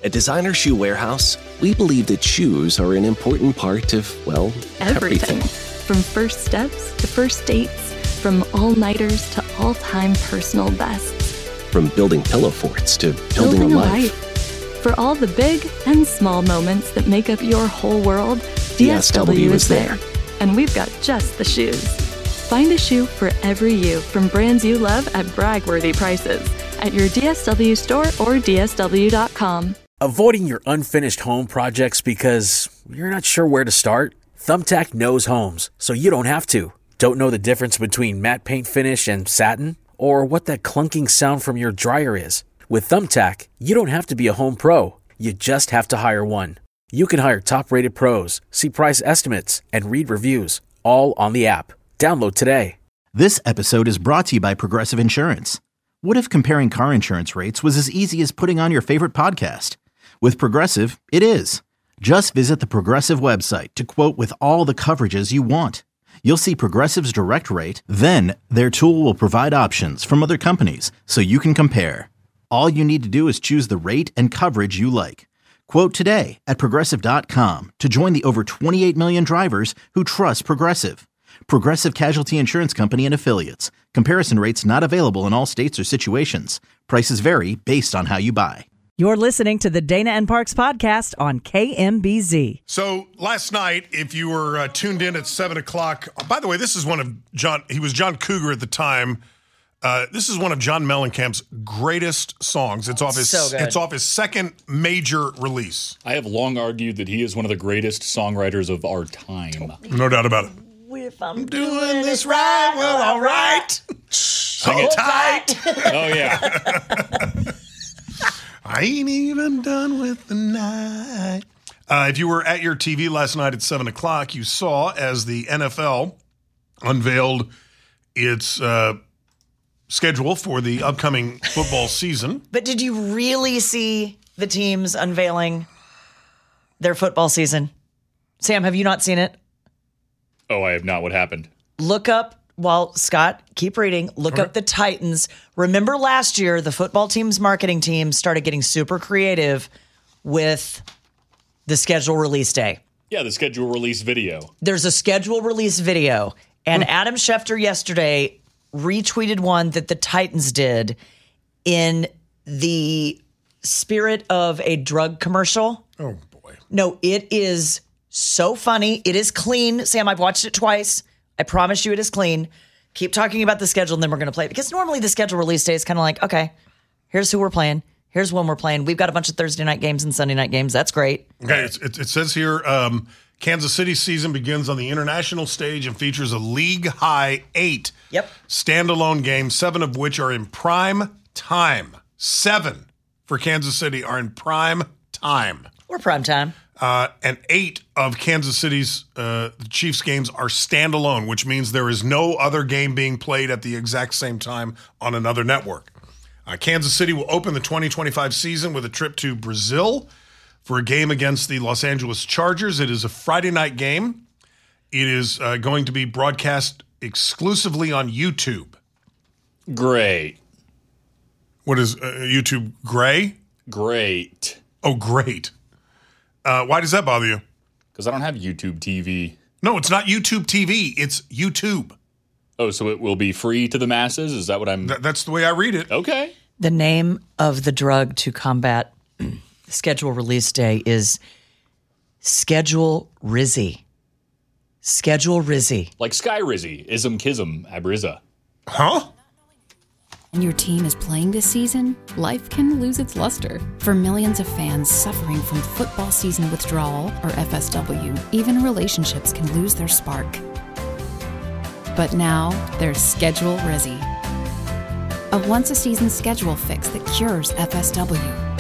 At Designer Shoe Warehouse, we believe that shoes are an important part of, well, everything. From first steps to first dates, from all-nighters to all-time personal bests. From building pillow forts to building a life. For all the big and small moments that make up your whole world, DSW is there. And we've got just the shoes. Find a shoe for every you from brands you love at brag-worthy prices at your DSW store or DSW.com. Avoiding your unfinished home projects because you're not sure where to start? Thumbtack knows homes, so you don't have to. Don't know the difference between matte paint finish and satin? Or what that clunking sound from your dryer is? With Thumbtack, you don't have to be a home pro. You just have to hire one. You can hire top-rated pros, see price estimates, and read reviews, all on the app. Download today. This episode is brought to you by Progressive Insurance. What if comparing car insurance rates was as easy as putting on your favorite podcast? With Progressive, it is. Just visit the Progressive website to quote with all the coverages you want. You'll see Progressive's direct rate, then their tool will provide options from other companies so you can compare. All you need to do is choose the rate and coverage you like. Quote today at Progressive.com to join the over 28 million drivers who trust Progressive. Progressive Casualty Insurance Company and Affiliates. Comparison rates not available in all states or situations. Prices vary based on how you buy. You're listening to the Dana and Parks podcast on KMBZ. So last night, if you were tuned in at 7 o'clock, by the way, this is one of he was John Cougar at the time. This is one of John Mellencamp's greatest songs. It's off his second major release. I have long argued that he is one of the greatest songwriters of our time. No doubt about it. If I'm doing this right, well, all right. Hold tight. Oh, yeah. I ain't even done with the night. If you were at your TV last night at 7 o'clock, you saw as the NFL unveiled its schedule for the upcoming football season. But did you really see the teams unveiling their football season? Sam, have you not seen it? Oh, I have not. What happened? Look up, Scott, keep reading. Look up the Titans. Remember last year, the football team's marketing team started getting super creative with the schedule release day. Yeah, the schedule release video. There's a schedule release video. And Adam Schefter yesterday retweeted one that the Titans did in the spirit of a drug commercial. Oh, boy. No, it is so funny. It is clean. Sam, I've watched it twice. I promise you it is clean. Keep talking about the schedule and then we're going to play it. Because normally the schedule release day is kind of like, okay, here's who we're playing. Here's when we're playing. We've got a bunch of Thursday night games and Sunday night games. That's great. Okay, it says here, Kansas City season begins on the international stage and features a league-high 8 standalone games, 7 of which are in prime time. 7 for Kansas City are in prime time. Or prime time. And 8 of Kansas City's the Chiefs games are standalone, which means there is no other game being played at the exact same time on another network. Kansas City will open the 2025 season with a trip to Brazil for a game against the Los Angeles Chargers. It is a Friday night game. It is going to be broadcast exclusively on YouTube. Great. What is YouTube gray? Great. Oh, great. Why does that bother you? Because I don't have YouTube TV. No, it's not YouTube TV. It's YouTube. Oh, so it will be free to the masses? Is that what I'm... That's the way I read it. Okay. The name of the drug to combat schedule release day is Schedule Rizzy. Schedule Rizzy. Like Sky Rizzy, Ism Kism, Abriza. Huh? When your team is playing this season, life can lose its luster. For millions of fans suffering from football season withdrawal, or FSW, even relationships can lose their spark. But now, there's Schedule Rizzy, a once-a-season schedule fix that cures FSW.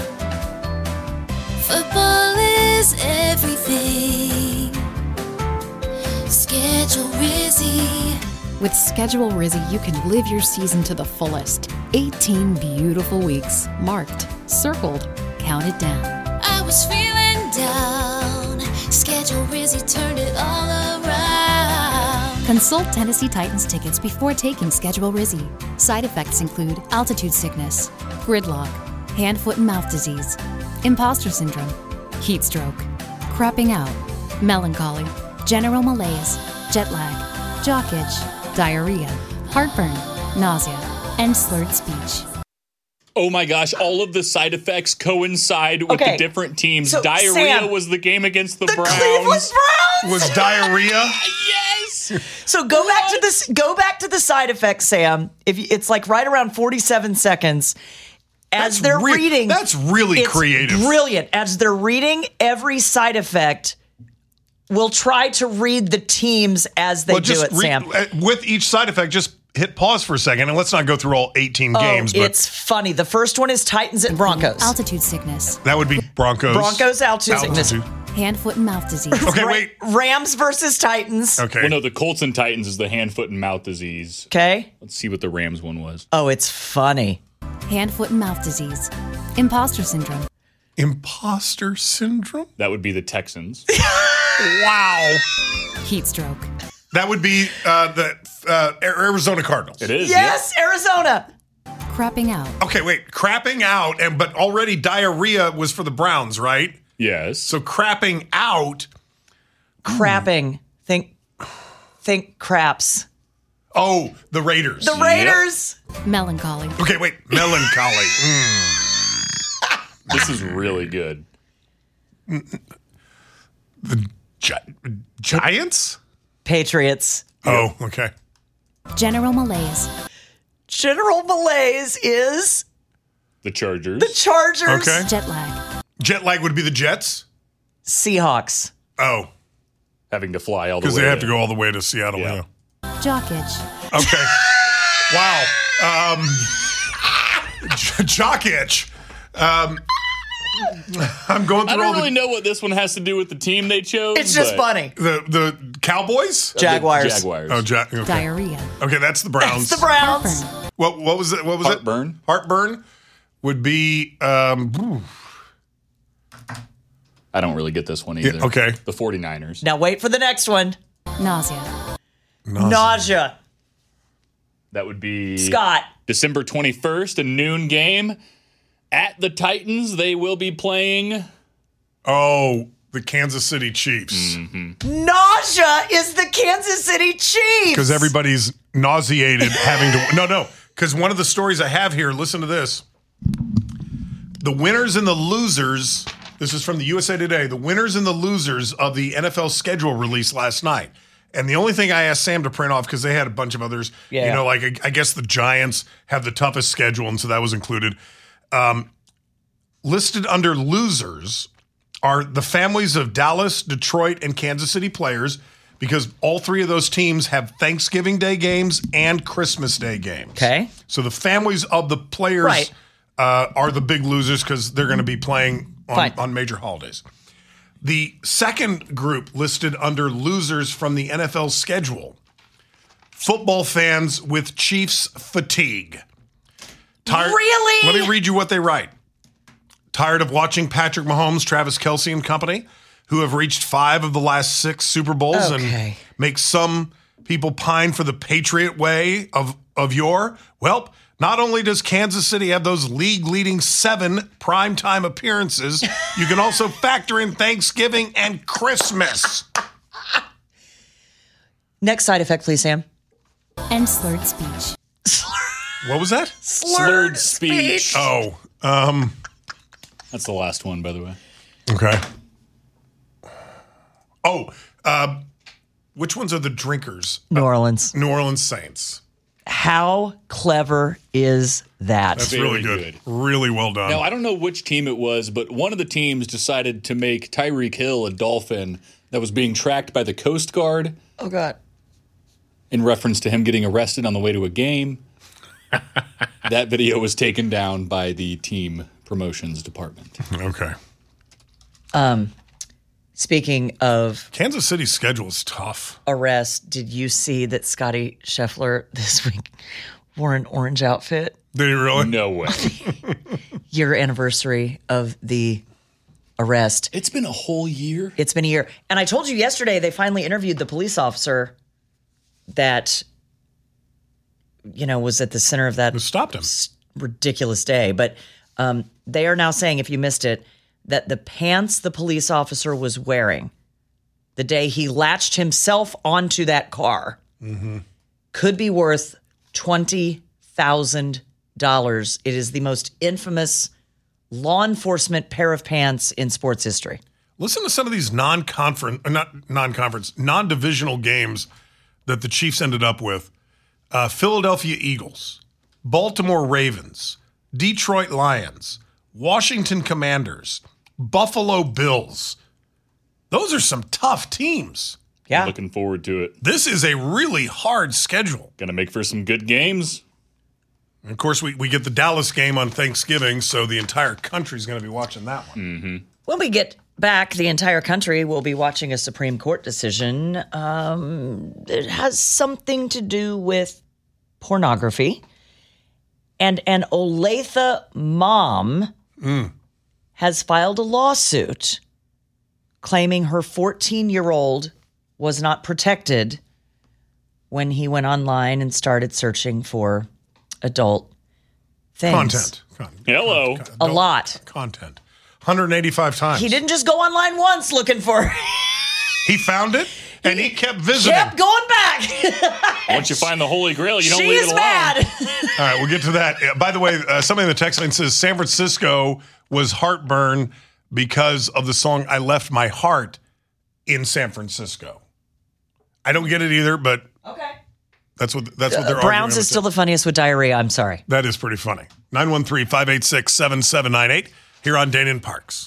Football is everything. Schedule Rizzy. With Schedule Rizzy, you can live your season to the fullest. 18 beautiful weeks, marked, circled, counted down. I was feeling down. Schedule Rizzy turned it all around. Consult Tennessee Titans tickets before taking Schedule Rizzy. Side effects include altitude sickness, gridlock, hand, foot, and mouth disease. imposter syndrome, heat stroke, crapping out, melancholy, general malaise, jet lag, jock itch, diarrhea, heartburn, nausea, and slurred speech. Oh my gosh, all of the side effects coincide with the different teams. So, Diarrhea Sam, was the game against the Browns. Cleveland Browns Was diarrhea? Yes. So go back to this. Go back to the side effects, Sam. If it's like right around 47 seconds, as they're reading, that's really it's creative. Brilliant. As they're reading every side effect, we'll try to read the teams as they do it, Sam. With each side effect, just hit pause for a second, and let's not go through all 18 games. But It's funny. The first one is Titans and Broncos. Altitude sickness. that would be Broncos. Broncos altitude sickness. Hand, foot, and mouth disease. Okay, wait. Rams versus Titans. Okay. Well, no, the Colts and Titans is the hand, foot, and mouth disease. Okay. Let's see what the Rams one was. Oh, it's funny. Hand, foot, and mouth disease. Imposter syndrome. Imposter syndrome? That would be the Texans. Wow. Heat stroke. That would be the Arizona Cardinals. It is. Yes, Arizona. Crapping out. Okay, wait. Crapping out, but already diarrhea was for the Browns, right? Yes. So crapping out. Crapping. Think craps. Oh, the Raiders. The Raiders. Melancholy. Okay, wait. Melancholy. This is really good. The Giants? Patriots. Oh, okay. General malaise. General malaise is The Chargers. the Chargers. Okay. Jet lag. Jet lag would be the Jets? Seahawks. Oh, Having to fly all the way. because they have to go all the way to Seattle. Yeah. Yeah. Jock itch. Okay. Wow. Jock itch. I'm going I through all don't really know what this one has to do with the team they chose. It's just but- funny. the Cowboys? Jaguars. Jaguars. Oh, okay. Diarrhea. Okay, that's the Browns. It's the Browns. Heartburn. What was it? What was Heartburn. it? Heartburn would be I don't really get this one either. Yeah, okay. The 49ers. Now wait for the next one. Nausea. Nausea. That would be Scott. December 21st, a noon game at the Titans. They will be playing. Oh, the Kansas City Chiefs. Nausea is the Kansas City Chiefs. Because everybody's nauseated having to. No. Because one of the stories I have here, listen to this. The winners and the losers, this is from the USA Today, the winners and the losers of the NFL schedule released last night. And the only thing I asked Sam to print off, because they had a bunch of others, Yeah. you know, like I guess the Giants have the toughest schedule, and so that was included. Listed under losers are the families of Dallas, Detroit, and Kansas City players, because all three of those teams have Thanksgiving Day games and Christmas Day games. Okay. So the families of the players Right. are the big losers because they're going to be playing Fine. on major holidays. The second group listed under losers from the NFL schedule, football fans with Chiefs fatigue. Really? Let me read you what they write. Tired of watching Patrick Mahomes, Travis Kelce, and company, who have reached 5 of the last 6 Super Bowls and Okay. make some people pine for the Patriot way of yore? Well, not only does Kansas City have those league-leading 7 primetime appearances, you can also factor in Thanksgiving and Christmas. Next side effect, please, Sam. And slurred speech. What was that? Slurred speech. Oh, That's the last one, by the way. okay. Oh, which ones are the drinkers? New Orleans. New Orleans Saints. How clever is that? That's Very really good. good. Really well done. Now, I don't know which team it was, but one of the teams decided to make Tyreek Hill a dolphin that was being tracked by the Coast Guard Oh, God. in reference to him getting arrested on the way to a game. That video was taken down by the team promotions department. Okay. Speaking of Kansas City's schedule is tough. arrest, did you see that Scotty Scheffler this week wore an orange outfit? Did he really? No way. Year anniversary of the arrest. It's been a whole year. It's been a year. And I told you yesterday they finally interviewed the police officer that, you know, was at the center of that Who stopped him? ridiculous day. But they are now saying, if you missed it, that the pants the police officer was wearing the day he latched himself onto that car could be worth $20,000. It is the most infamous law enforcement pair of pants in sports history. Listen to some of these non-divisional games that the Chiefs ended up with. Philadelphia Eagles, Baltimore Ravens, Detroit Lions, Washington Commanders, Buffalo Bills. Those are some tough teams. Yeah. Looking forward to it. This is a really hard schedule. Gonna make for some good games. And of course, we get the Dallas game on Thanksgiving, so the entire country's going to be watching that one. Mm-hmm. When we get back, the entire country will be watching a Supreme Court decision. It has something to do with pornography. And an Olathe mom has filed a lawsuit claiming her 14-year-old was not protected when he went online and started searching for adult things. Content. Hello. A lot. Content. 185 times. He didn't just go online once looking for He found it, and he kept visiting. Kept going back. Once you find the Holy Grail, you don't She leave is it alone. mad. All right, we'll get to that. By the way, somebody in the text line says San Francisco was heartburn because of the song I Left My Heart in San Francisco. I don't get it either, but Okay. that's what they're arguing. Browns is still the funniest with diarrhea. I'm sorry. That is pretty funny. 913-586-7798 here on Dana and Parks.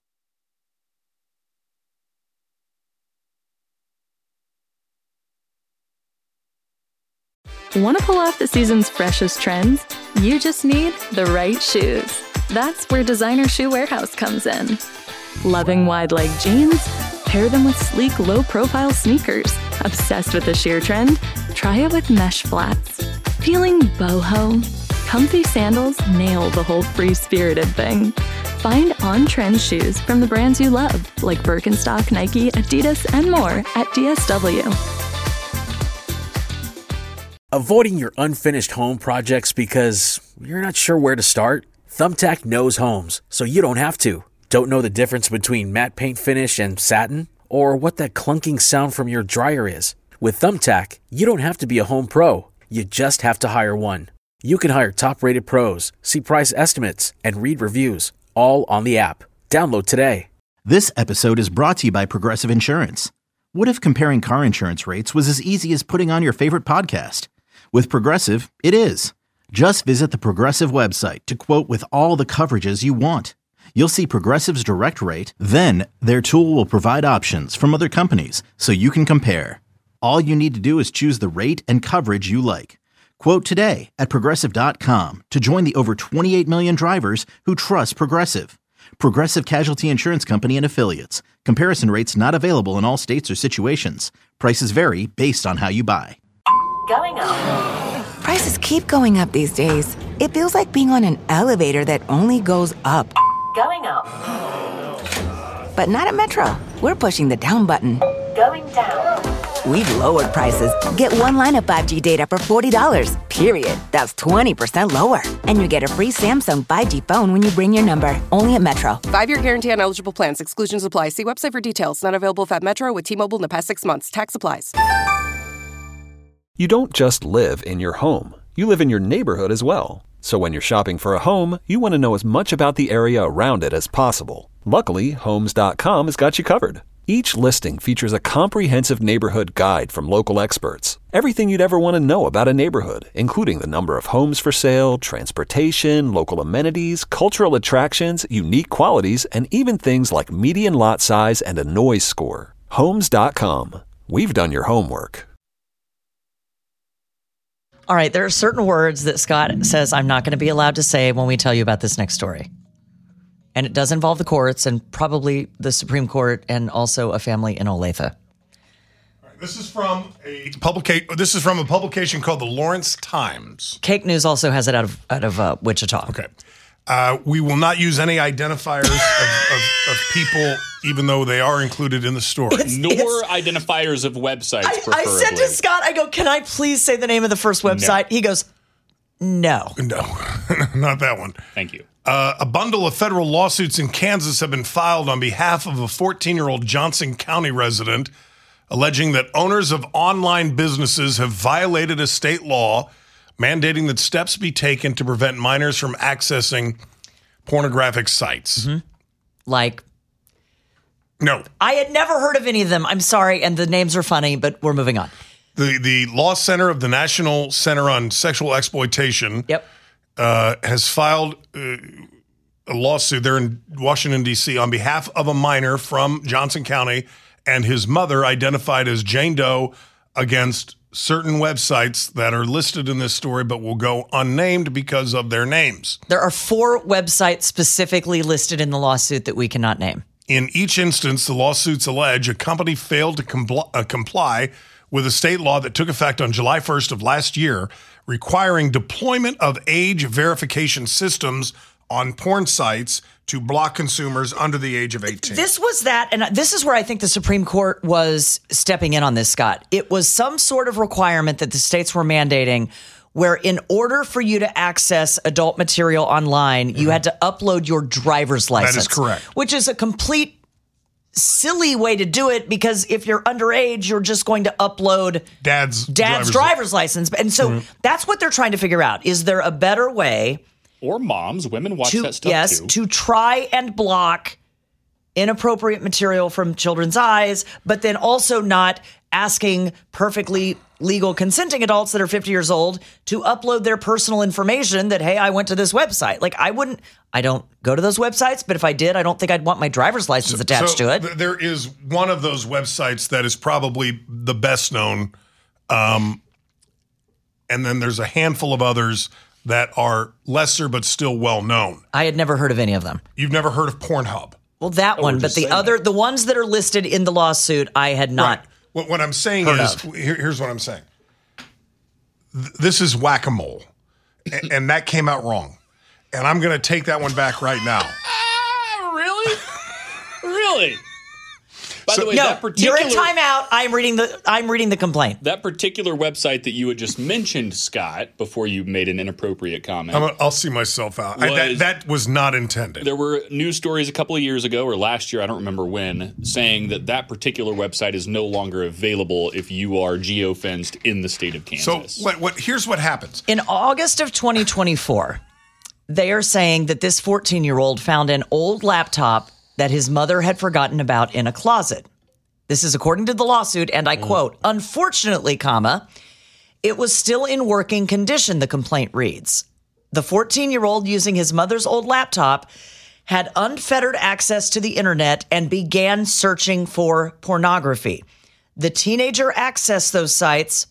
Want to pull off the season's freshest trends? You just need the right shoes. That's where Designer Shoe Warehouse comes in. Loving wide leg jeans? Pair them with sleek, low-profile sneakers. Obsessed with the sheer trend? Try it with mesh flats. Feeling boho? Comfy sandals nail the whole free-spirited thing. Find on-trend shoes from the brands you love, like Birkenstock, Nike, Adidas, and more at DSW. Avoiding your unfinished home projects because you're not sure where to start? Thumbtack knows homes, so you don't have to. Don't know the difference between matte paint finish and satin? Or what that clunking sound from your dryer is? With Thumbtack, you don't have to be a home pro. You just have to hire one. You can hire top-rated pros, see price estimates, and read reviews, all on the app. Download today. This episode is brought to you by Progressive Insurance. What if comparing car insurance rates was as easy as putting on your favorite podcast? With Progressive, it is. Just visit the Progressive website to quote with all the coverages you want. You'll see Progressive's direct rate, then their tool will provide options from other companies so you can compare. All you need to do is choose the rate and coverage you like. Quote today at Progressive.com to join the over 28 million drivers who trust Progressive. Progressive Casualty Insurance Company and Affiliates. Comparison rates not available in all states or situations. Prices vary based on how you buy. Going up. Prices keep going up these days. It feels like being on an elevator that only goes up. Going up. But not at Metro. We're pushing the down button. Going down. We've lowered prices. Get one line of 5G data for $40, period. That's 20% lower. And you get a free Samsung 5G phone when you bring your number. Only at Metro. 5-year guarantee on eligible plans. Exclusions apply. See website for details. Not available at Metro with T-Mobile in the past 6 months. Tax applies. You don't just live in your home. You live in your neighborhood as well. So when you're shopping for a home, you want to know as much about the area around it as possible. Luckily, Homes.com has got you covered. Each listing features a comprehensive neighborhood guide from local experts. Everything you'd ever want to know about a neighborhood, including the number of homes for sale, transportation, local amenities, cultural attractions, unique qualities, and even things like median lot size and a noise score. Homes.com. We've done your homework. All right, there are certain words that Scott says I'm not going to be allowed to say when we tell you about this next story. And it does involve the courts and probably the Supreme Court and also a family in Olathe. All right, this is from a publication called the Lawrence Times. Cake News also has it out of Wichita. Okay. We will not use any identifiers of people, even though they are included in the story. Nor identifiers of websites, preferably. I said to Scott, I go, can I please say the name of the first website? No. He goes, no. No, not that one. Thank you. A bundle of federal lawsuits in Kansas have been filed on behalf of a 14-year-old Johnson County resident, alleging that owners of online businesses have violated a state law mandating that steps be taken to prevent minors from accessing pornographic sites. Mm-hmm. Like? No. I had never heard of any of them. I'm sorry, and the names are funny, but we're moving on. The Law Center of the National Center on Sexual Exploitation has filed a lawsuit there in Washington, D.C. on behalf of a minor from Johnson County and his mother, identified as Jane Doe, against certain websites that are listed in this story but will go unnamed because of their names. There are 4 websites specifically listed in the lawsuit that we cannot name. In each instance, the lawsuits allege a company failed to comply with a state law that took effect on July 1st of last year, requiring deployment of age verification systems on porn sites to block consumers under the age of 18. This was that, and this is where I think the Supreme Court was stepping in on this, Scott. It was some sort of requirement that the states were mandating where in order for you to access adult material online, you had to upload your driver's license. That is correct. Which is a complete silly way to do it, because if you're underage, you're just going to upload dad's driver's license. And so that's what they're trying to figure out. Is there a better way? Or moms, women watch that stuff too. To try and block inappropriate material from children's eyes, but then also not asking perfectly legal consenting adults that are 50 years old to upload their personal information that, hey, I went to this website. Like, I don't go to those websites, but if I did, I don't think I'd want my driver's license attached to it. There is one of those websites that is probably the best known. And then there's a handful of others that are lesser but still well known. I had never heard of any of them. You've never heard of Pornhub? Well, that one, but the ones that are listed in the lawsuit, I had not. Right. What I'm saying is, here's what I'm saying. This is whack-a-mole, and that came out wrong. And I'm going to take that one back right now. Really? Really? By the way, no, that particular, you're in timeout. I'm reading the complaint. That particular website that you had just mentioned, Scott, before you made an inappropriate comment. I'll see myself out. That was not intended. There were news stories a couple of years ago, or last year, I don't remember when, saying that particular website is no longer available if you are geofenced in the state of Kansas. So here's what happens. In August of 2024, they are saying that this 14-year-old found an old laptop that his mother had forgotten about in a closet. This is according to the lawsuit, and I quote, "Unfortunately, it was still in working condition," the complaint reads. The 14-year-old, using his mother's old laptop, had unfettered access to the internet and began searching for pornography. The teenager accessed those sites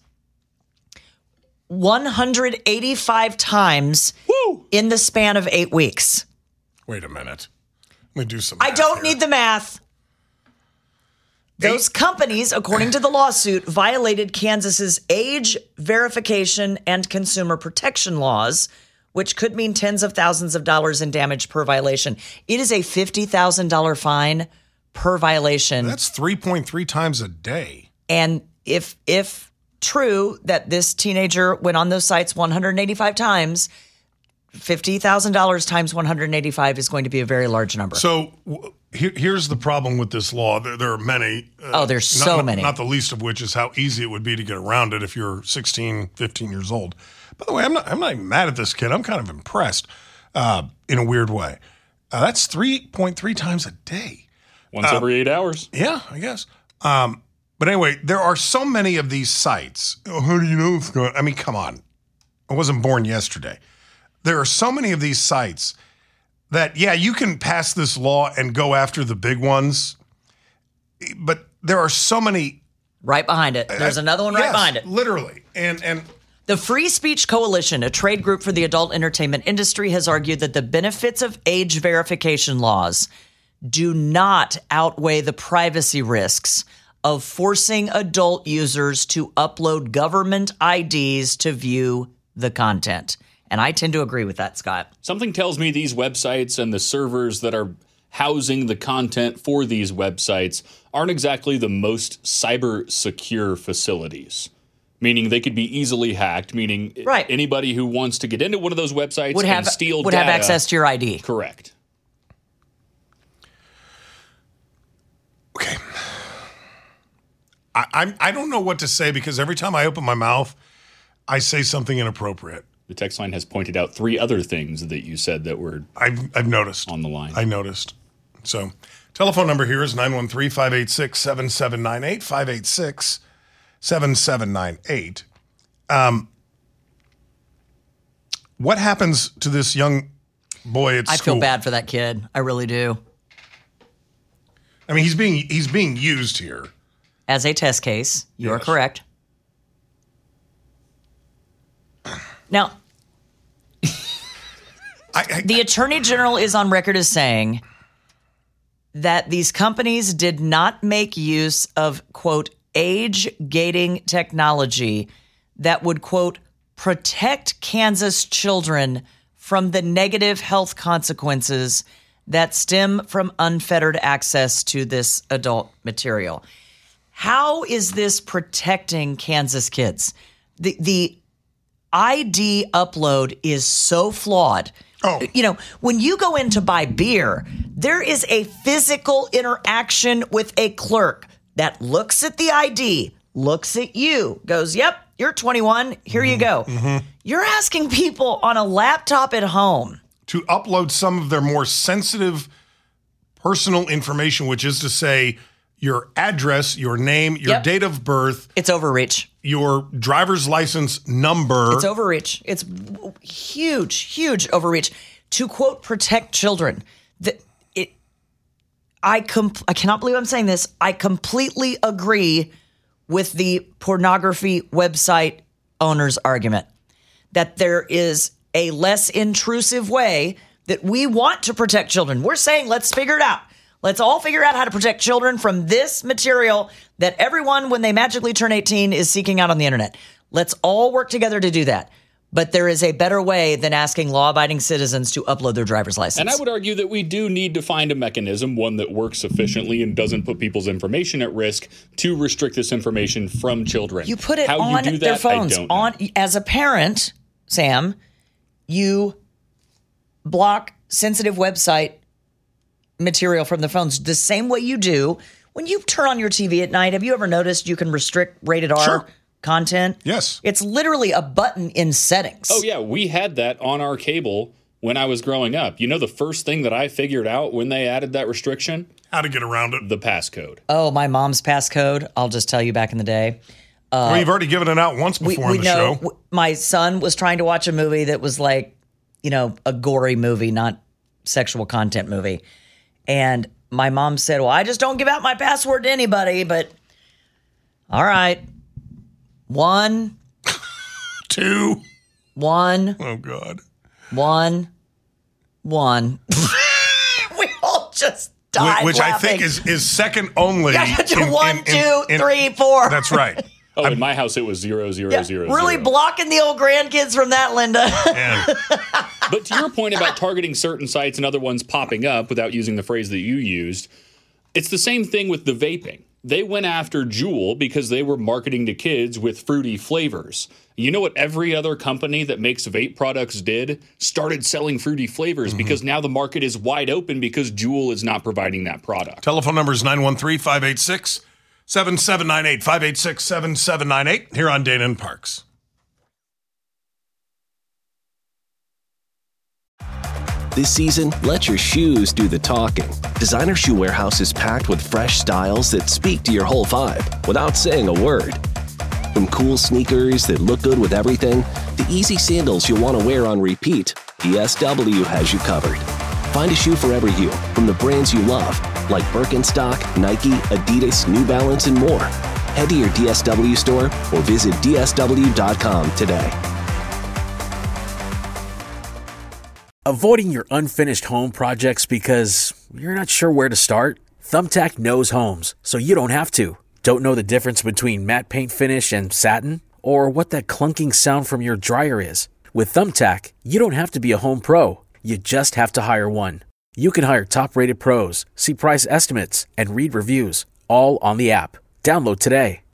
185 times in the span of 8 weeks. Wait a minute. Let me do some math. I don't need the math. Those companies, according to the lawsuit, violated Kansas's age verification and consumer protection laws, which could mean tens of thousands of dollars in damage per violation. It is a $50,000 fine per violation. That's 3.3 times a day. And if true that this teenager went on those sites 185 times, $50,000 times 185 is going to be a very large number. So here's the problem with this law. There are many. There's so many. Not the least of which is how easy it would be to get around it if you're 16, 15 years old. By the way, I'm not even mad at this kid. I'm kind of impressed in a weird way. That's 3.3 times a day. Once every 8 hours. Yeah, I guess. But anyway, there are so many of these sites. How do you know it's going? I mean, come on. I wasn't born yesterday. There are so many of these sites that, yeah, you can pass this law and go after the big ones, but there are so many. Right behind it. There's another one right behind it. Literally. And the Free Speech Coalition, a trade group for the adult entertainment industry, has argued that the benefits of age verification laws do not outweigh the privacy risks of forcing adult users to upload government IDs to view the content. And I tend to agree with that, Scott. Something tells me these websites and the servers that are housing the content for these websites aren't exactly the most cyber secure facilities. Meaning they could be easily hacked, meaning anybody who wants to get into one of those websites and steal would data. have access to your ID. Correct. Okay. I don't know what to say because every time I open my mouth, I say something inappropriate. The text line has pointed out 3 other things that you said that were I've noticed on the line. I noticed. So, telephone number here is 913-586-7798, 586-7798. What happens to this young boy at school? I feel bad for that kid. I really do. I mean, he's being used here as a test case. You are correct. Now, the Attorney General is on record as saying that these companies did not make use of, quote, age gating technology that would, quote, protect Kansas children from the negative health consequences that stem from unfettered access to this adult material. How is this protecting Kansas kids? The ID upload is so flawed. Oh. You know, when you go in to buy beer, there is a physical interaction with a clerk that looks at the ID, looks at you, goes, yep, you're 21, here you go. Mm-hmm. You're asking people on a laptop at home to upload some of their more sensitive personal information, which is to say your address, your name, your date of birth. It's overreach. Your driver's license number. It's overreach. It's huge, huge overreach. To, quote, protect children. I cannot believe I'm saying this. I completely agree with the pornography website owner's argument that there is a less intrusive way that we want to protect children. We're saying let's figure it out. Let's all figure out how to protect children from this material that everyone, when they magically turn 18, is seeking out on the internet. Let's all work together to do that. But there is a better way than asking law-abiding citizens to upload their driver's license. And I would argue that we do need to find a mechanism, one that works efficiently and doesn't put people's information at risk, to restrict this information from children. You put it How on you do their that, phones. I don't know. As a parent, Sam, you block sensitive website material from the phones the same way you do when you turn on your TV at night. Have you ever noticed you can restrict rated R content? Yes. It's literally a button in settings. Oh, yeah. We had that on our cable when I was growing up. You know the first thing that I figured out when they added that restriction? How to get around it. The passcode. Oh, my mom's passcode. I'll just tell you back in the day. Well, you've already given it out once before we in the know, show. My son was trying to watch a movie that was like, you know, a gory movie, not sexual content movie. And my mom said, well, I just don't give out my password to anybody, but all right. 1, 2, 1. Oh, God. 1, 1. We all just died Which laughing. I think is second only. 1, 2, 3, 4. That's right. Oh, in my house, it was 0, 0, 0, Really 0. blocking the old grandkids from that, Linda. But to your point about targeting certain sites and other ones popping up without using the phrase that you used, it's the same thing with the vaping. They went after Juul because they were marketing to kids with fruity flavors. You know what every other company that makes vape products did? Started selling fruity flavors because now the market is wide open because Juul is not providing that product. Telephone number is 913-586-7798, 586-7798, here on Dana and Parks. This season, let your shoes do the talking. Designer Shoe Warehouse is packed with fresh styles that speak to your whole vibe without saying a word. From cool sneakers that look good with everything, to easy sandals you'll want to wear on repeat, DSW has you covered. Find a shoe for every you from the brands you love, like Birkenstock, Nike, Adidas, New Balance, and more. Head to your DSW store or visit DSW.com today. Avoiding your unfinished home projects because you're not sure where to start? Thumbtack knows homes, so you don't have to. Don't know the difference between matte paint finish and satin? Or what that clunking sound from your dryer is? With Thumbtack, you don't have to be a home pro. You just have to hire one. You can hire top-rated pros, see price estimates, and read reviews, all on the app. Download today.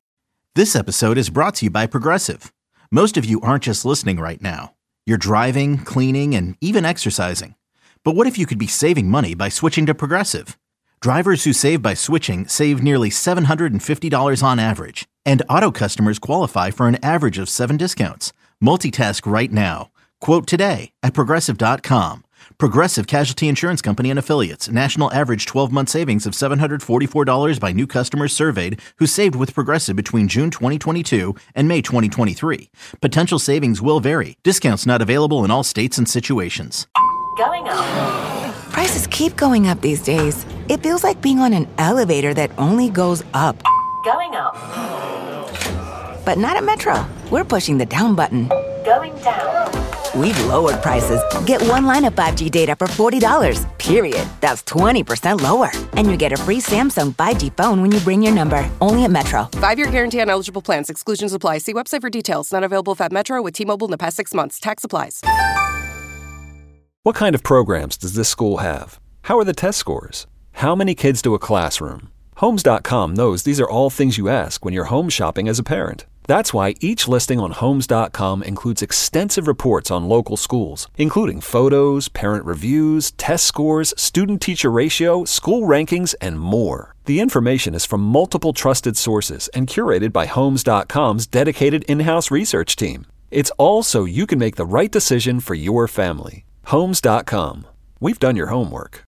This episode is brought to you by Progressive. Most of you aren't just listening right now. You're driving, cleaning, and even exercising. But what if you could be saving money by switching to Progressive? Drivers who save by switching save nearly $750 on average. And auto customers qualify for an average of 7 discounts. Multitask right now. Quote today at Progressive.com. Progressive Casualty Insurance Company and Affiliates. National average 12-month savings of $744 by new customers surveyed who saved with Progressive between June 2022 and May 2023. Potential savings will vary. Discounts not available in all states and situations. Going up. Prices keep going up these days. It feels like being on an elevator that only goes up. Going up. But not at Metro. We're pushing the down button. Going down. We've lowered prices. Get one line of 5G data for $40, period. That's 20% lower. And you get a free Samsung 5G phone when you bring your number. Only at Metro. 5-year guarantee on eligible plans. Exclusions apply. See website for details. Not available at Metro with T-Mobile in the past 6 months. Tax applies. What kind of programs does this school have? How are the test scores? How many kids do a classroom? Homes.com knows these are all things you ask when you're home shopping as a parent. That's why each listing on Homes.com includes extensive reports on local schools, including photos, parent reviews, test scores, student-teacher ratio, school rankings, and more. The information is from multiple trusted sources and curated by Homes.com's dedicated in-house research team. It's all so you can make the right decision for your family. Homes.com. We've done your homework.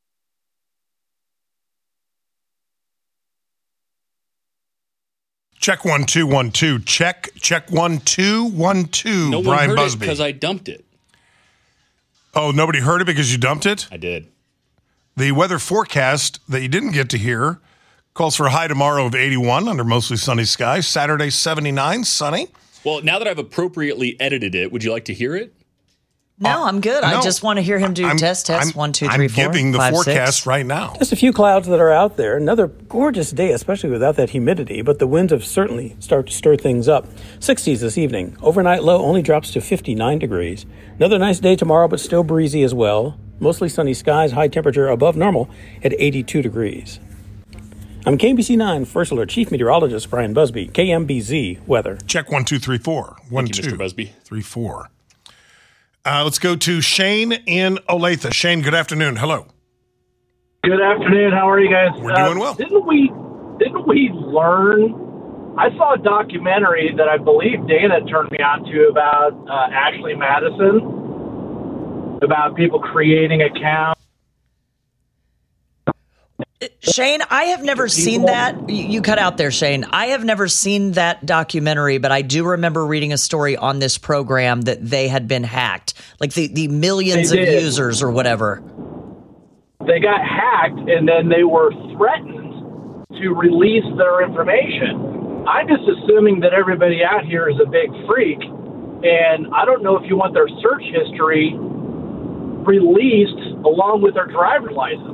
Check 1 2 1 2. Check 1 2 1 2. No one Brian heard Busby. it because I dumped it. Oh, nobody heard it because you dumped it? I did. The weather forecast that you didn't get to hear calls for a high tomorrow of 81 under mostly sunny skies. Saturday 79, sunny. Well, now that I've appropriately edited it, would you like to hear it? No, I'm good. no. I just want to hear him do test. 1, 2, 3, 4. I'm giving the 5, forecast 6. right now. Just a few clouds that are out there. Another gorgeous day, especially without that humidity, but the winds have certainly started to stir things up. 60s this evening. Overnight low only drops to 59 degrees. Another nice day tomorrow, but still breezy as well. Mostly sunny skies, high temperature above normal at 82 degrees. I'm KBC 9 First Alert Chief Meteorologist Brian Busby, KMBZ Weather. Check 1 2 3 4. 1 Thank you, 2 Mr. Busby. 3 4. Let's go to Shane in Olathe. Shane, good afternoon. Hello. Good afternoon. How are you guys? We're doing well. Didn't we learn? I saw a documentary that I believe Dana turned me on to about Ashley Madison, about people creating accounts. Shane, I have never seen that. You cut out there, Shane. I have never seen that documentary, but I do remember reading a story on this program that they had been hacked, like the millions of users or whatever. They got hacked, and then they were threatened to release their information. I'm just assuming that everybody out here is a big freak, and I don't know if you want their search history released along with their driver's license.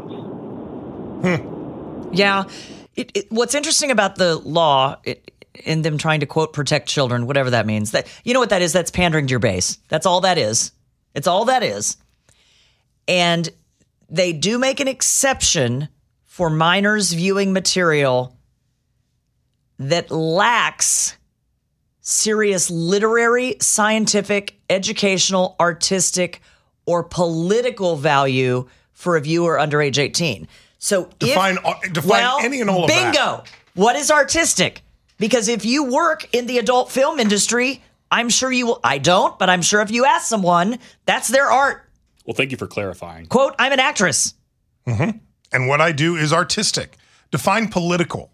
Yeah. What's interesting about the law in them trying to, quote, protect children, whatever that means, that you know what that is? That's pandering to your base. That's all that is. It's all that is. And they do make an exception for minors viewing material that lacks serious literary, scientific, educational, artistic, or political value for a viewer under age 18. So define any and all of that. Bingo. What is artistic? Because if you work in the adult film industry, I'm sure you will. I don't, but I'm sure if you ask someone, that's their art. Well, thank you for clarifying. Quote, I'm an actress. Mm-hmm. And what I do is artistic. Define political.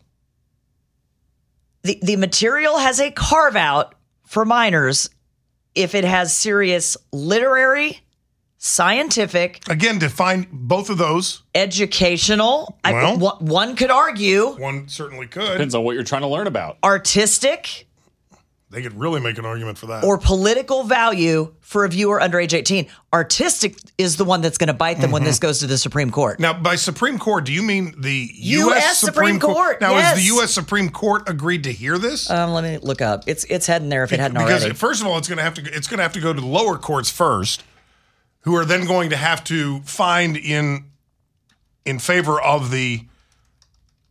The material has a carve out for minors if it has serious literary, scientific. Again, define both of those. Educational. Well, one could argue. One certainly could. Depends on what you're trying to learn about. Artistic. They could really make an argument for that. Or political value for a viewer under age 18. Artistic is the one that's going to bite them when this goes to the Supreme Court. Now, by Supreme Court, do you mean the U.S. Supreme Court? Now, yes. Has the U.S. Supreme Court agreed to hear this? Let me look up. It's heading there if it hadn't already. Because first of all, it's going to have to go to the lower courts first, who are then going to have to find in favor of the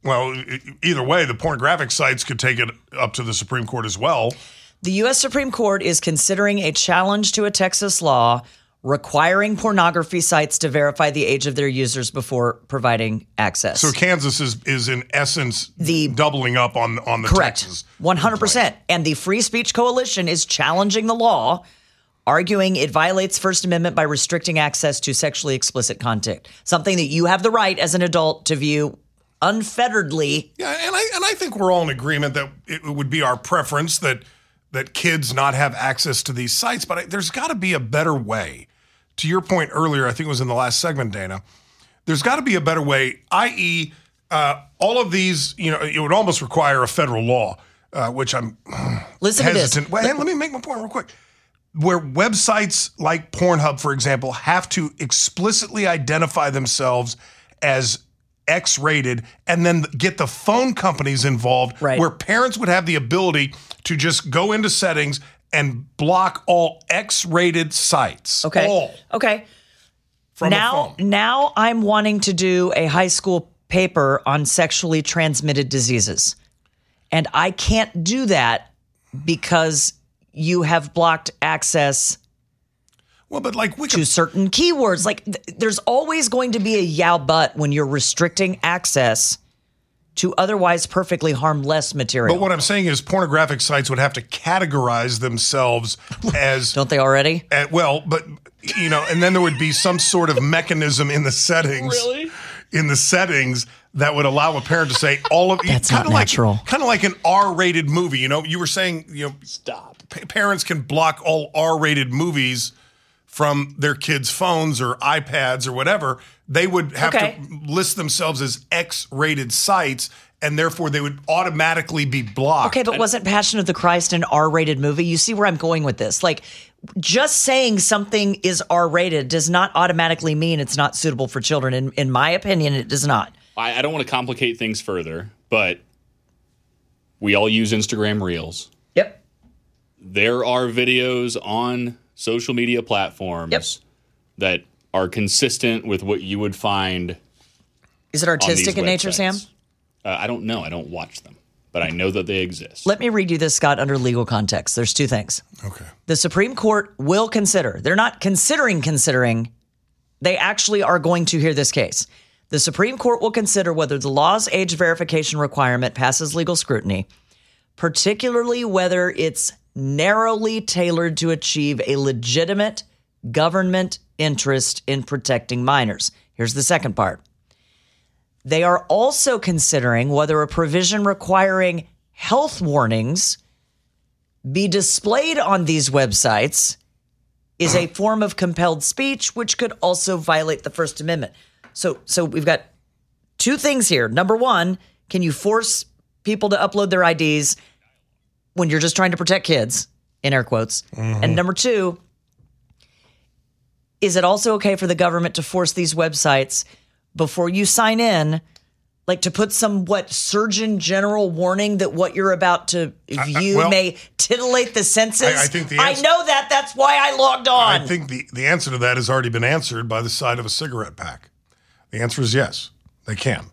Well, either way, the pornographic sites could take it up to the Supreme Court as well. The U.S. Supreme Court is considering a challenge to a Texas law requiring pornography sites to verify the age of their users before providing access. So Kansas is in essence doubling up on the correct. Texas. 100%. And the Free Speech Coalition is challenging the law, arguing it violates First Amendment by restricting access to sexually explicit content, something that you have the right as an adult to view unfetteredly. Yeah, and I think we're all in agreement that it would be our preference that kids not have access to these sites, but there's got to be a better way. To your point earlier, I think it was in the last segment, Dana, there's got to be a better way, i.e., all of these, it would almost require a federal law, which I'm hesitant. Well, let me make my point real quick. Where websites like Pornhub, for example, have to explicitly identify themselves as X-rated and then get the phone companies involved, where parents would have the ability to just go into settings and block all X-rated sites. Okay. All. Okay. From a phone. Now I'm wanting to do a high school paper on sexually transmitted diseases. And I can't do that because you have blocked access to certain keywords. Like there's always going to be a yow but when you're restricting access to otherwise perfectly harmless material. But what I'm saying is pornographic sites would have to categorize themselves as... Don't they already? And then there would be some sort of mechanism in the settings. Really? In the settings that would allow a parent to say all of... That's not natural. Kind of like an R-rated movie. You were saying, Stop. Parents can block all R-rated movies from their kids' phones or iPads or whatever. They would have to list themselves as X-rated sites, and therefore they would automatically be blocked. Okay, but wasn't Passion of the Christ an R-rated movie? You see where I'm going with this. Like, just saying something is R-rated does not automatically mean it's not suitable for children. In my opinion, it does not. I don't want to complicate things further, but we all use Instagram Reels. Yep. There are videos on social media platforms that are consistent with what you would find. Is it artistic in nature, Sam? I don't know. I don't watch them, but I know that they exist. Let me read you this, Scott, under legal context. There's two things. Okay. The Supreme Court will consider. They're not considering. They actually are going to hear this case. The Supreme Court will consider whether the law's age verification requirement passes legal scrutiny, particularly whether it's narrowly tailored to achieve a legitimate government interest in protecting minors. Here's the second part. They are also considering whether a provision requiring health warnings be displayed on these websites is a form of compelled speech, which could also violate the First Amendment. So we've got two things here. Number one, can you force people to upload their IDs when you're just trying to protect kids, in air quotes? Mm-hmm. And number two, is it also okay for the government to force these websites before you sign in, like to put some Surgeon General warning that what you're about to view may titillate the senses? I think the answer, I know that. That's why I logged on. I think the answer to that has already been answered by the side of a cigarette pack. The answer is yes, they can.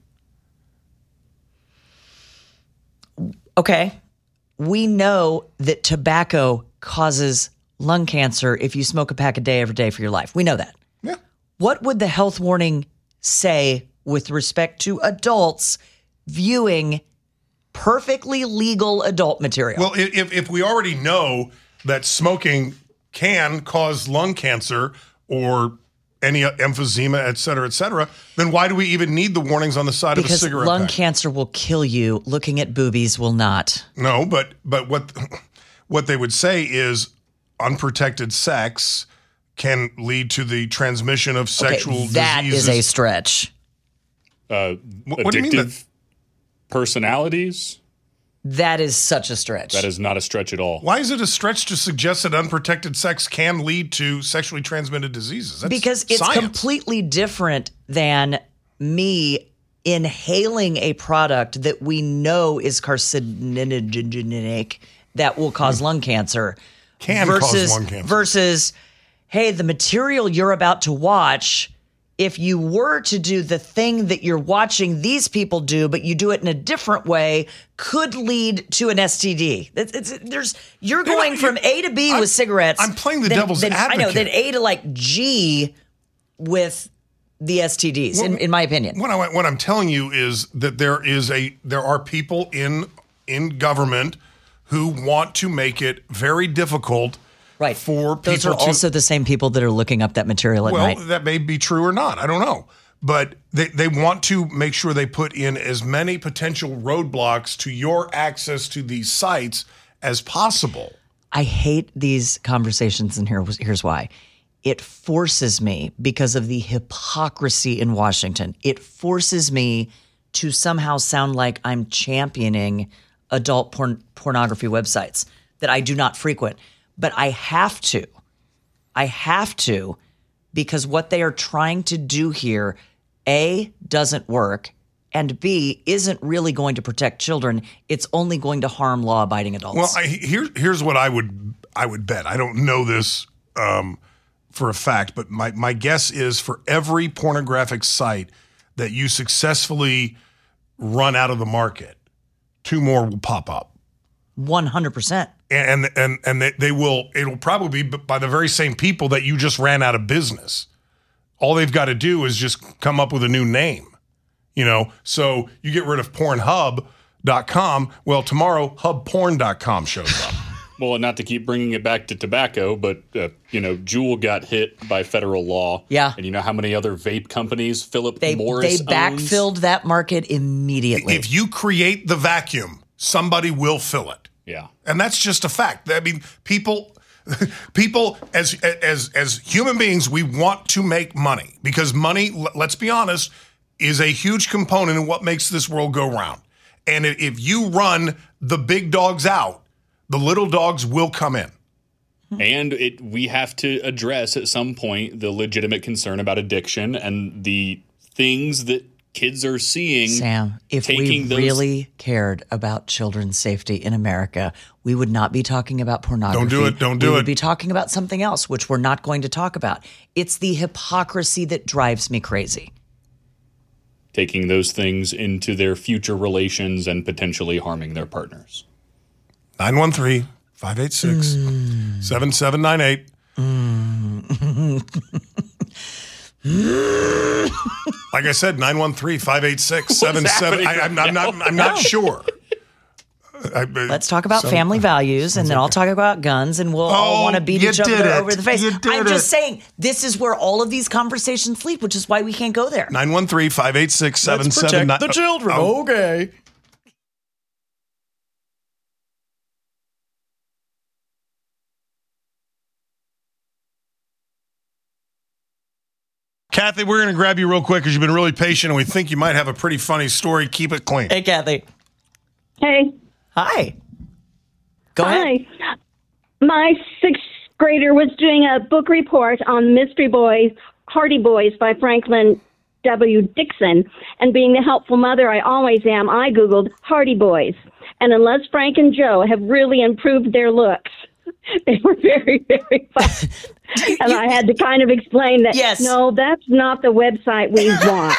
Okay. We know that tobacco causes lung cancer if you smoke a pack a day every day for your life. We know that. Yeah. What would the health warning say with respect to adults viewing perfectly legal adult material? Well, if we already know that smoking can cause lung cancer or any emphysema, et cetera, then why do we even need the warnings on the side of a cigarette Because lung pack? cancer will kill you. Looking at boobies will not. No, but what they would say is unprotected sex can lead to the transmission of sexual diseases. That is a stretch. What do you mean Addictive personalities? That is such a stretch. That is not a stretch at all. Why is it a stretch to suggest that unprotected sex can lead to sexually transmitted diseases? That's because it's science. completely different than me inhaling a product that we know is carcinogenic that will cause lung cancer. Cause lung cancer. Versus, hey, the material you're about to watch if you were to do the thing that you're watching these people do, but you do it in a different way, could lead to an STD. You're going from A to B with cigarettes. I'm playing the devil's advocate. I know, then A to like G with the STDs, in my opinion. What I'm telling you is that there are people in government who want to make it very difficult for people. Those are also the same people that are looking up that material at night. Well, that may be true or not. I don't know. But they want to make sure they put in as many potential roadblocks to your access to these sites as possible. I hate these conversations, and here's why. It forces me, because of the hypocrisy in Washington, it forces me to somehow sound like I'm championing adult pornography websites that I do not frequent. But I have to. Because what they are trying to do here, A, doesn't work, and B, isn't really going to protect children. It's only going to harm law-abiding adults. Well, here's what I would bet. I don't know this for a fact, but my guess is for every pornographic site that you successfully run out of the market, 2 more will pop up. 100%. And it'll probably be by the very same people that you just ran out of business. All they've got to do is just come up with a new name, So you get rid of Pornhub.com. Well, tomorrow hubporn.com shows up. Well, not to keep bringing it back to tobacco, but, Juul got hit by federal law. Yeah. And you know how many other vape companies Philip Morris They backfilled that market immediately. If you create the vacuum, somebody will fill it. Yeah. And that's just a fact. I mean, people as human beings, we want to make money because money, let's be honest, is a huge component in what makes this world go round. And if you run the big dogs out, the little dogs will come in. And we have to address at some point the legitimate concern about addiction and the things that kids are seeing. Sam, if we really cared about children's safety in America, we would not be talking about pornography. Don't do it. We would be talking about something else, which we're not going to talk about. It's the hypocrisy that drives me crazy. Taking those things into their future relations and potentially harming their partners. 913-586-7798. Like I said, 913-586-7798. I'm not sure. Let's talk about family values, and then I'll talk about guns, and we'll all want to beat each other over the face. I'm just saying, this is where all of these conversations lead, which is why we can't go there. 913-586-7798. Let's protect the children. Okay. Kathy, we're going to grab you real quick because you've been really patient and we think you might have a pretty funny story. Keep it clean. Hey, Kathy. Hey. Hi. Go ahead. My 6th grader was doing a book report on Mystery Boys, Hardy Boys by Franklin W. Dixon. And being the helpful mother I always am, I Googled Hardy Boys. And unless Frank and Joe have really improved their looks, they were very, very fun. And I had to kind of explain that, no, that's not the website we want.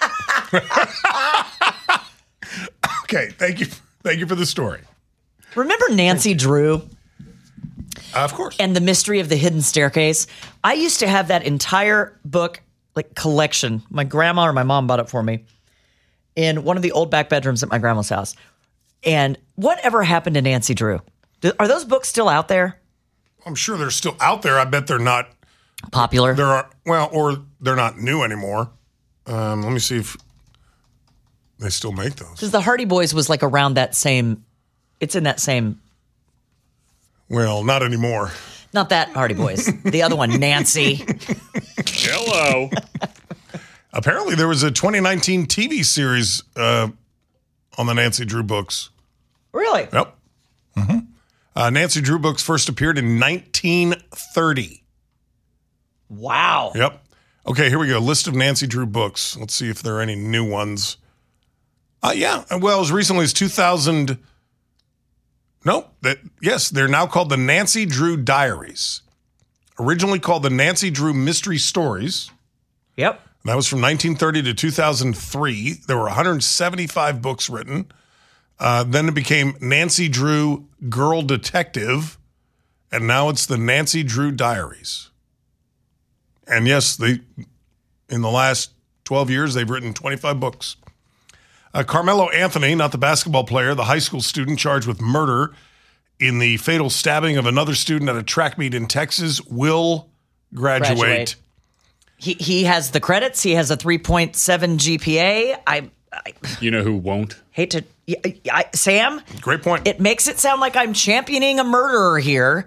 Okay, thank you. Thank you for the story. Remember Nancy Drew? Of course. And The Mystery of the Hidden Staircase? I used to have that entire book collection. My grandma or my mom bought it for me in one of the old back bedrooms at my grandma's house. And whatever happened to Nancy Drew? Are those books still out there? I'm sure they're still out there. I bet they're not popular. Or they're not new anymore. Let me see if they still make those. Because the Hardy Boys was around that same. It's in that same. Well, not anymore. Not that Hardy Boys. The other one, Nancy. Hello. Apparently, there was a 2019 TV series on the Nancy Drew books. Really? Yep. Mm-hmm. Nancy Drew books first appeared in 1930. Wow. Yep. Okay, here we go. List of Nancy Drew books. Let's see if there are any new ones. Yeah. Well, as recently as 2000. Nope. Yes, they're now called the Nancy Drew Diaries. Originally called the Nancy Drew Mystery Stories. Yep. That was from 1930 to 2003. There were 175 books written. Then it became Nancy Drew Girl Detective, and now it's the Nancy Drew Diaries. And yes, in the last 12 years, they've written 25 books. Carmelo Anthony, not the basketball player, the high school student charged with murder in the fatal stabbing of another student at a track meet in Texas, will graduate. He has the credits. He has a 3.7 GPA. You know who won't? Hate to... Sam? Great point. It makes it sound like I'm championing a murderer here.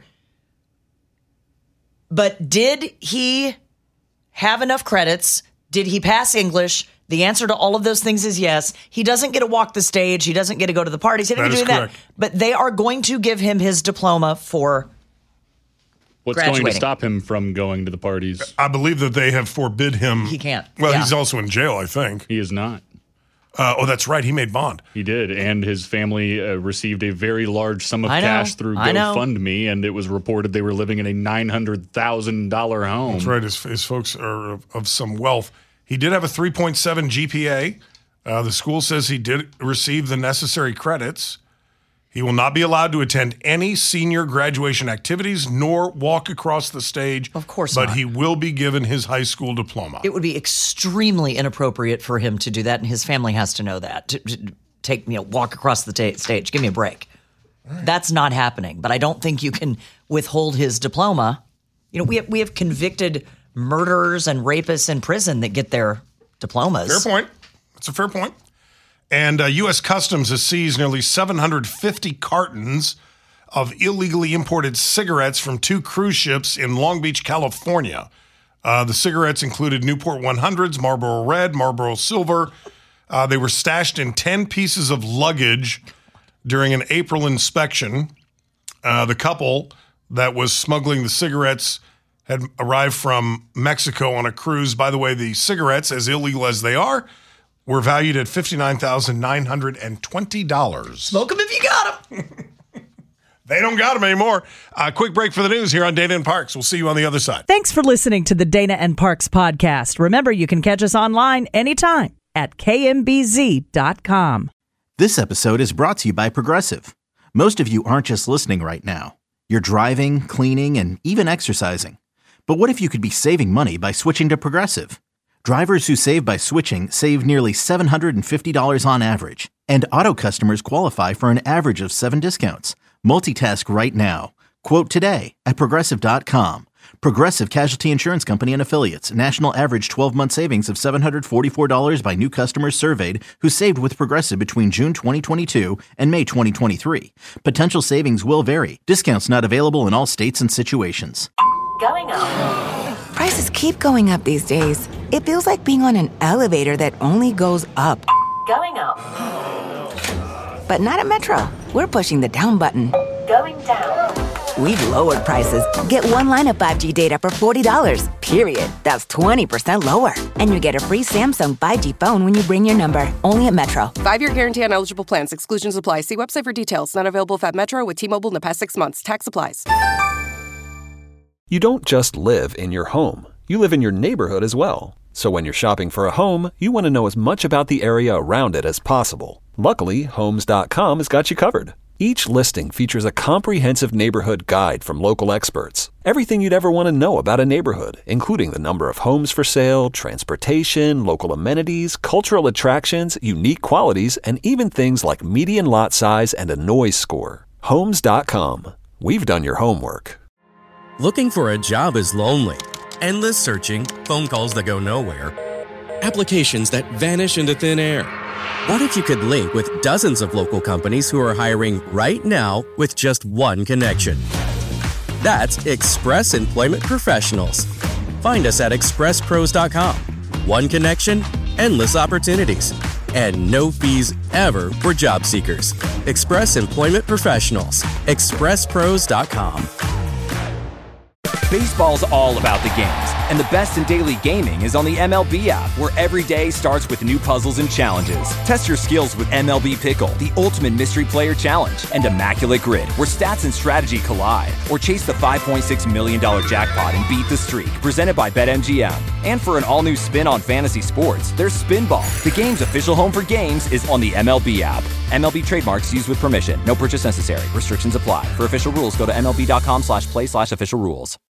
But did he have enough credits? Did he pass English? The answer to all of those things is yes. He doesn't get to walk the stage. He doesn't get to go to the parties. He doesn't get to do that. But they are going to give him his diploma for What's going to stop him from going to the parties? I believe that they have forbid him. He can't. Well, he's also in jail, I think. He is not. That's right. He made bond. He did, and his family received a very large sum of cash through GoFundMe, and it was reported they were living in a $900,000 home. That's right. His folks are of some wealth. He did have a 3.7 GPA. The school says he did receive the necessary credits. He will not be allowed to attend any senior graduation activities nor walk across the stage. Of course not. But he will be given his high school diploma. It would be extremely inappropriate for him to do that, and his family has to know that. To walk across the stage. Give me a break. Right. That's not happening. But I don't think you can withhold his diploma. We have convicted murderers and rapists in prison that get their diplomas. Fair point. That's a fair point. And U.S. Customs has seized nearly 750 cartons of illegally imported cigarettes from 2 cruise ships in Long Beach, California. The cigarettes included Newport 100s, Marlboro Red, Marlboro Silver. They were stashed in 10 pieces of luggage during an April inspection. The couple that was smuggling the cigarettes had arrived from Mexico on a cruise. By the way, the cigarettes, as illegal as they are, were valued at $59,920. Smoke them if you got them. They don't got them anymore. Quick break for the news here on Dana and Parks. We'll see you on the other side. Thanks for listening to the Dana and Parks podcast. Remember, you can catch us online anytime at kmbz.com. This episode is brought to you by Progressive. Most of you aren't just listening right now. You're driving, cleaning, and even exercising. But what if you could be saving money by switching to Progressive? Drivers who save by switching save nearly $750 on average, and auto customers qualify for an average of 7 discounts. Multitask right now. Quote today at Progressive.com. Progressive Casualty Insurance Company and Affiliates. National average 12-month savings of $744 by new customers surveyed who saved with Progressive between June 2022 and May 2023. Potential savings will vary. Discounts not available in all states and situations. Going up. Prices keep going up these days. It feels like being on an elevator that only goes up. Going up. But not at Metro. We're pushing the down button. Going down. We've lowered prices. Get one line of 5G data for $40, period. That's 20% lower. And you get a free Samsung 5G phone when you bring your number. Only at Metro. 5-year guarantee on eligible plans. Exclusions apply. See website for details. Not available at Metro with T-Mobile in the past 6 months. Tax applies. You don't just live in your home. You live in your neighborhood as well. So when you're shopping for a home, you want to know as much about the area around it as possible. Luckily, Homes.com has got you covered. Each listing features a comprehensive neighborhood guide from local experts. Everything you'd ever want to know about a neighborhood, including the number of homes for sale, transportation, local amenities, cultural attractions, unique qualities, and even things like median lot size and a noise score. Homes.com. We've done your homework. Looking for a job is lonely. Endless searching, phone calls that go nowhere, applications that vanish into thin air. What if you could link with dozens of local companies who are hiring right now with just one connection? That's Express Employment Professionals. Find us at expresspros.com. One connection, endless opportunities, and no fees ever for job seekers. Express Employment Professionals. expresspros.com. Baseball's all about the games, and the best in daily gaming is on the MLB app, where every day starts with new puzzles and challenges. Test your skills with MLB Pickle, the ultimate mystery player challenge, and Immaculate Grid, where stats and strategy collide. Or chase the $5.6 million jackpot and beat the streak, presented by BetMGM. And for an all-new spin on fantasy sports, there's Spinball. The game's official home for games is on the MLB app. MLB trademarks used with permission. No purchase necessary. Restrictions apply. For official rules, go to MLB.com/play/official rules.